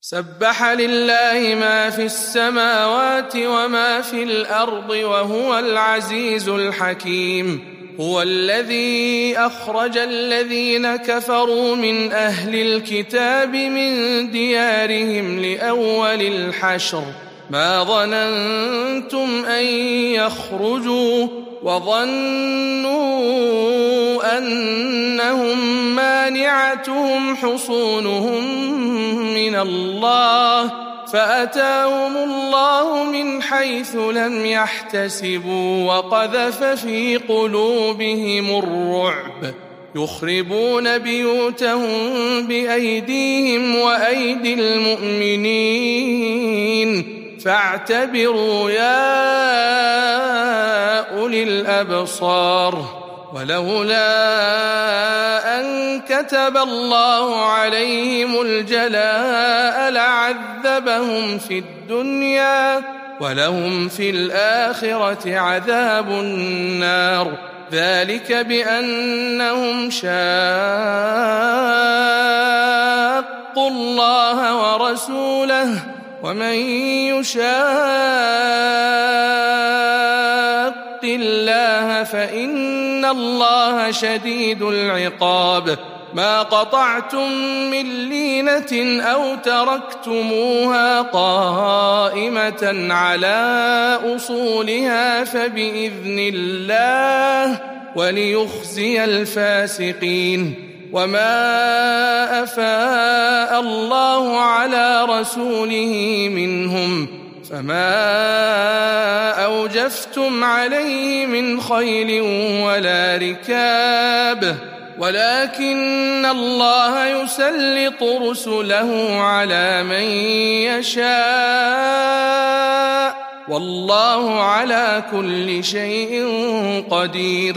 سبح لله ما في السماوات وما في الأرض وهو العزيز الحكيم. هو الذي أخرج الذين كفروا من أهل الكتاب من ديارهم لأول الحشر ما ظننتم أن يخرجوا وظنوا أنهم مانعتهم حصونهم من الله فأتاهم الله من حيث لم يحتسبوا وقذف في قلوبهم الرعب يخربون بيوتهم بأيديهم وأيدي المؤمنين فاعتبروا يا أولي الأبصار. ولولا أن كتب الله عليهم الجلاء لعذبهم في الدنيا ولهم في الآخرة عذاب النار ذلك بأنهم شاقوا الله ورسوله ومن يشاق الله فإن الله شديد العقاب. ما قطعتم من لينة أو تركتموها قائمة على أصولها فبإذن الله وليخزي الفاسقين. وما أفاء الله على رسوله منهم فما أوجفتم عليه من خيل ولا ركاب ولكن الله يسلط رسله على من يشاء والله على كل شيء قدير.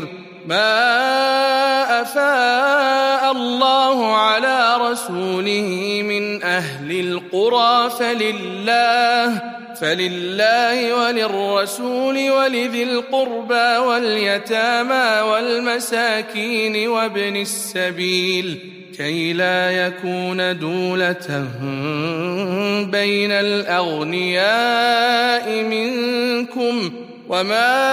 ما أفاء الله على رسوله من أهل القرى فلله وللرسول ولذي القربى واليتامى والمساكين وابن السبيل كي لا يكون دولة بين الأغنياء منكم وما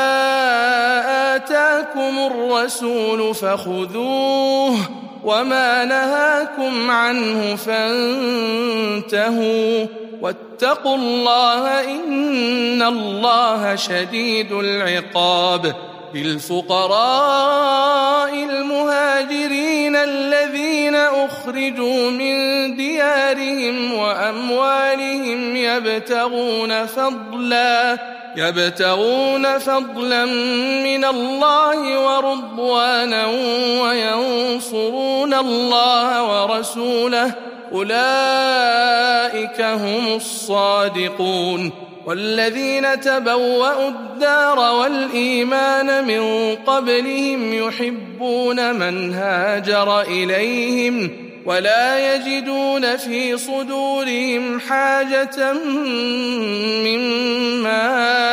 آتاكم الرسول فخذوه وما نهاكم عنه فانتهوا واتقوا الله إن الله شديد العقاب. للفقراء المهاجرين الذين أخرجوا من ديارهم وأموالهم يبتغون فضلا من الله ورضوانا وينصرون الله ورسوله أولئك هم الصادقون. والذين تبوأوا الدار والإيمان من قبلهم يحبون من هاجر إليهم ولا يجدون في صدورهم حاجة مما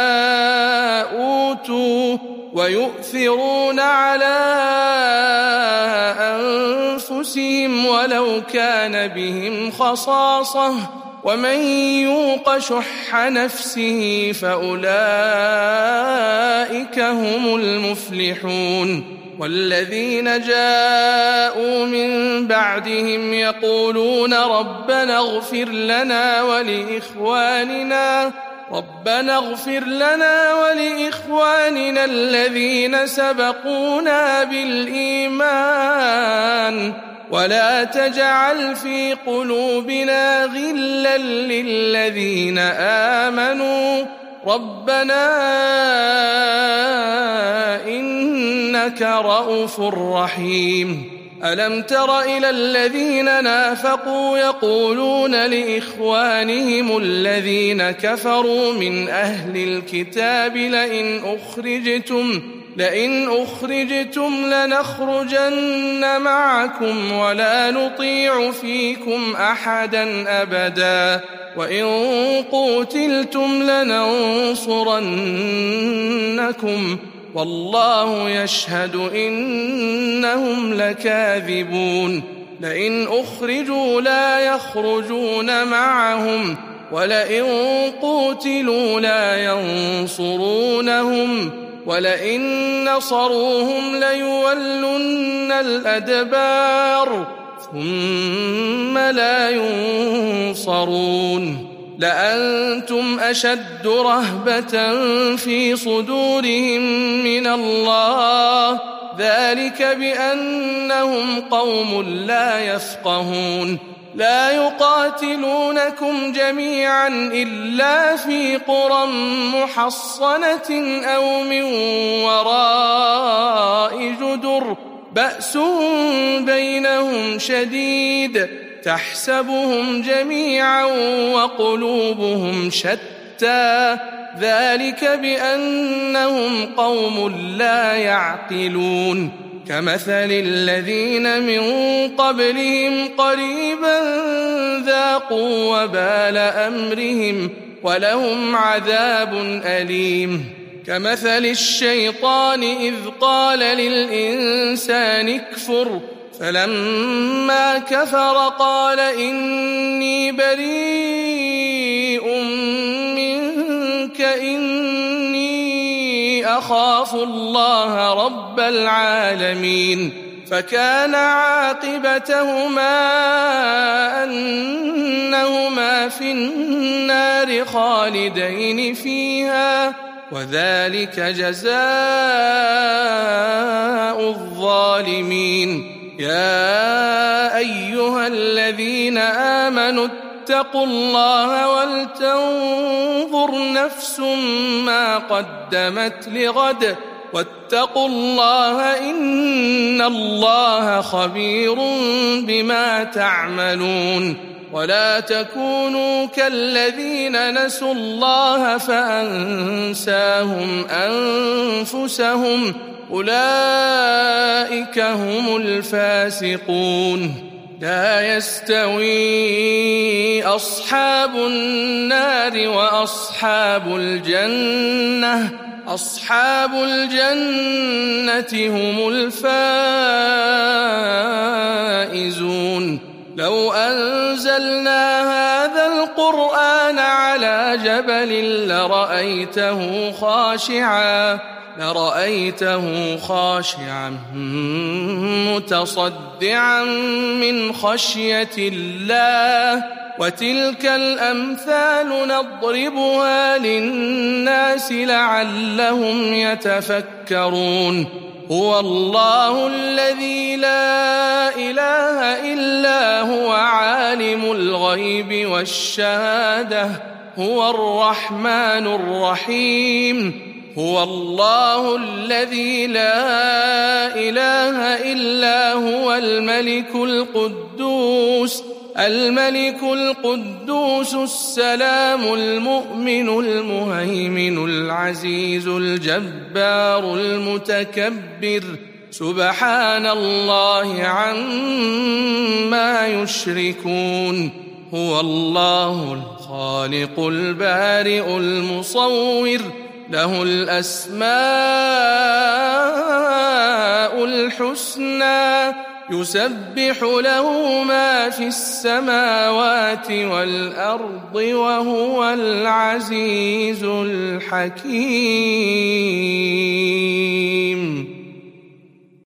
أوتوا ويؤثرون على أنفسهم ولو كان بهم خصاصة ومن يوق شح نفسه فأولئك هم المفلحون. والذين جاءوا من بعدهم يقولون ربنا اغفر لنا ولإخواننا الذين سبقونا بالإيمان ولا تجعل في قلوبنا غلا للذين آمنوا ربنا إنك رؤوف رحيم. ألم تر إلى الذين نافقوا يقولون لإخوانهم الذين كفروا من أهل الكتاب لئن أخرجتم لنخرجن معكم ولا نطيع فيكم أحدا أبدا وإن قوتلتم لننصرنكم والله يشهد إنهم لكاذبون. لئن أخرجوا لا يخرجون معهم ولئن قوتلوا لا ينصرونهم ولئن نصروهم ليولن الأدبار ثم لا ينصرون لأنتم أشد رهبة في صدورهم من الله ذلك بأنهم قوم لا يفقهون لا يقاتلونكم جميعا إلا في قرى محصنة أو من وراء جدر بأس بينهم شديد تحسبهم جميعا وقلوبهم شتى ذلك بأنهم قوم لا يعقلون كمثل الذين من قبلهم قريبا ذاقوا وبال أمرهم ولهم عذاب أليم كمثل الشيطان إذ قال للإنسان اكفر فلما كفر قال إني بريء منك إني أخاف الله رب العالمين فكان عاقبتهما أنهما في النار خالدين فيها وذلك جزاء الظالمين يا أيها الذين آمنوا اتقوا الله ولتنظر نفس ما قدمت لغد واتقوا الله إن الله خبير بما تعملون ولا تكونوا كالذين نسوا الله فأنساهم أنفسهم أولئك هم الفاسقون لا يستوي أصحاب النار وأصحاب الجنة أصحاب الجنة هم الفائزون لو أنزلنا هذا القرآن على جبل لرأيته خاشعا متصدعا من خشية الله وتلك الأمثال نضربها للناس لعلهم يتفكرون هو الله الذي لا إله إلا هو عالم الغيب والشهادة هو الرحمن الرحيم هو الله الذي لا إله إلا هو الملك القدوس السلام المؤمن المهيمن العزيز الجبار المتكبر سبحان الله عما يشركون هو الله الخالق البارئ المصور له الأسماء الحسنى يسبح له ما في السماوات والأرض وهو العزيز الحكيم